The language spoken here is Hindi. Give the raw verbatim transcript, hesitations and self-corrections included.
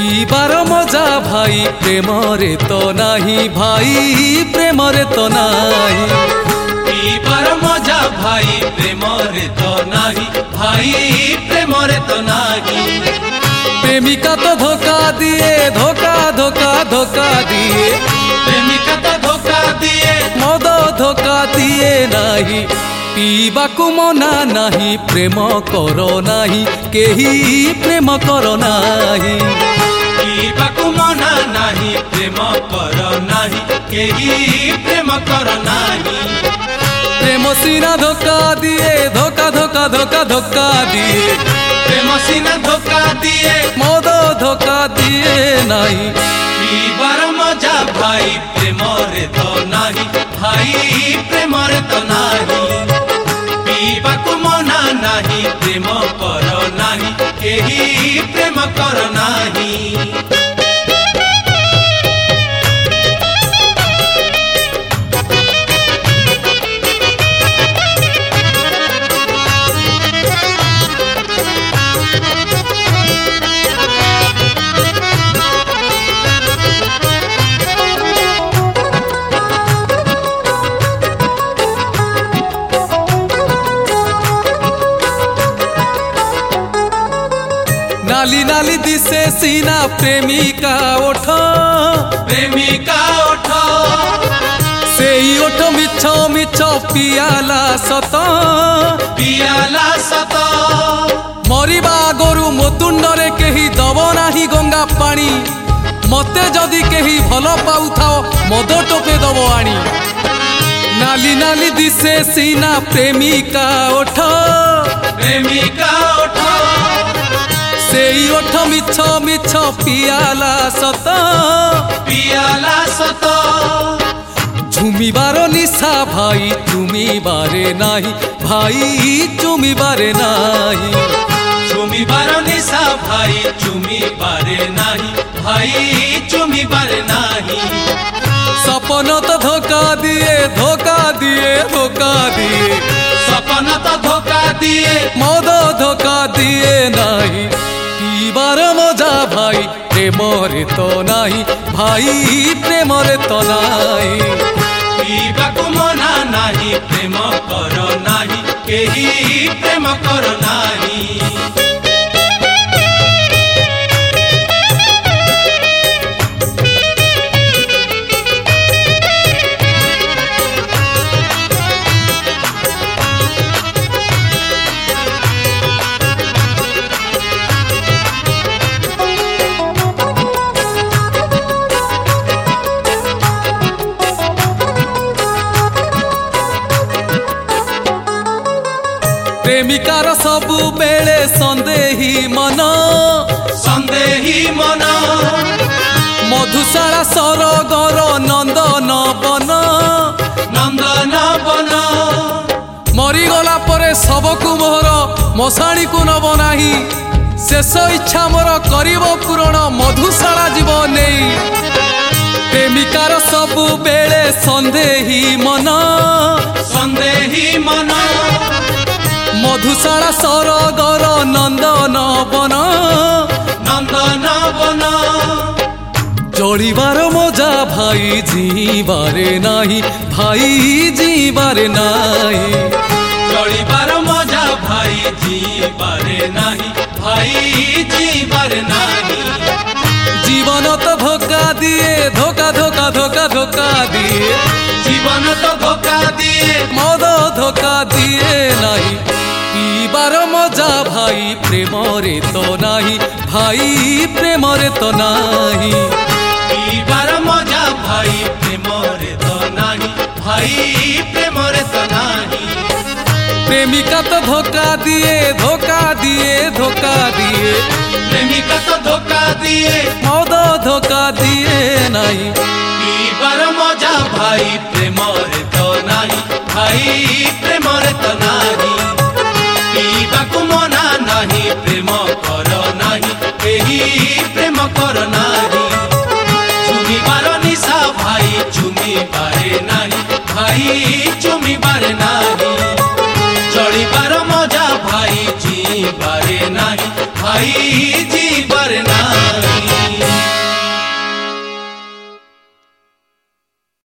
पीबार मजा भाई प्रेम रे तो नाही भाई प्रेम रे तो नाही पीबार मजा भाई प्रेम रे तो नाही भाई प्रेम रे तो नाही प्रेमिका तो धोखा दिए धोखा धोखा धोखा दिए प्रेमिका तो धोखा दिए मद धोखा दिए नाही पीबाकु मना नाही प्रेम करो नाही केही प्रेम करो नाही पीबाकु मना नाही प्रेम करो नाही केही प्रेम करो नाही प्रेम सीना धोखा दिए धोखा धोखा धोखा धोखा दिए प्रेम सीना धोखा दिए मद धोखा दिए नाही पीबार मजा भाई प्रेम रे तो नाही भाई प्रेम रे तो नाही पीबाकु मना नाही प्रेम करो नाही केही प्रेम करो नाही नाली नाली दिसे सीना प्रेमिका ओठ प्रेमिका ओठ से ओठ मिछ मिछ पियाला सत पियाला सत मरिबा गोरु मोतुंडरे केही दब नाही गंगा पानी मते जदि केही भल पाउथाओ मद टोपे दब आनी नाली नाली दिसे सीना प्रेमिका ओठ प्रेमिका ओठ से ओठ मिछ मिछ पियाला सत पियाला सत झुमिबार निशा भाई चुमिबारे नाही भाई चुमिबारे नाही चुमिबार निशा भाई चुमिबारे नाही भाई चुमिबारे नाही सपन तो धोखा दिए धोखा दिए धोखा दिए सपन तो धोखा दिए मद धोखा दिए नाही पीबार मजा भाई प्रेम रे तो नाही भाई प्रेम रे तो नाही पीबाकु मना नाही प्रेम करो नाही केही प्रेम करो नाही प्रेमिकार सबु बेले संदेही मन संदेही मन मधुशाला सरगर नंदन बन नंदन बन मरीगला परे सबकु मोहर मशाणी को नब नाही शेष इच्छा मोर करिब पूरण मधुशाला जीव नहीं प्रेमिकार सबु बेले संदेही मन संदेही मन मधुशाला सरगर नंदन बन नंदन बन जड़ीबार मजा भाई जीवारे नाही भाई जीवारे नाही जड़ीबार मजा भाई जीवारे नाही भाई जीवारे नाही जीवन तो धोखा दिए धोखा धोखा धोखा धोखा दिए जीवन तो धोखा दिए मद धोखा दिए नाही पीबार मजा भाई प्रेम रे तो नाही भाई प्रेम रे तो नाही पीबार मजा भाई प्रेम रे तो नाही भाई प्रेम रे तो नाही प्रेमिका तो धोखा दिए धोखा दिए धोखा दिए प्रेमिका तो धोखा दिए मद धोखा दिए नाही पीबार मजा भाई प्रेम रे तो नाही भाई प्रेम रे तो नाही पीबाकु मना नाही प्रेम करो नाही केही प्रेम करो नाही चुमिबार निशा भाई चुमिबारे नाही भाई चुमिबारे नाही जड़ीबार मजा भाई जीबारे नाही भाई